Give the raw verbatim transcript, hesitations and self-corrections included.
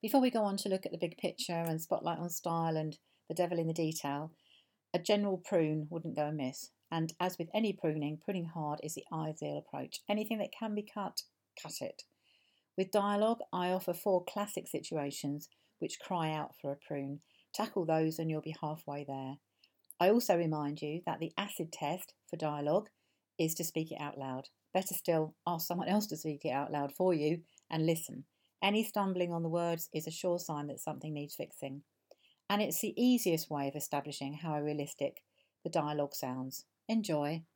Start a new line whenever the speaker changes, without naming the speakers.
Before we go on to look at the big picture and spotlight on style and the devil in the detail, a general prune wouldn't go amiss. And as with any pruning, pruning hard is the ideal approach. Anything that can be cut, cut it. With dialogue, I offer four classic situations which cry out for a prune. Tackle those and you'll be halfway there. I also remind you that the acid test for dialogue is to speak it out loud. Better still, ask someone else to speak it out loud for you and listen. Any stumbling on the words is a sure sign that something needs fixing. And it's the easiest way of establishing how realistic the dialogue sounds. Enjoy.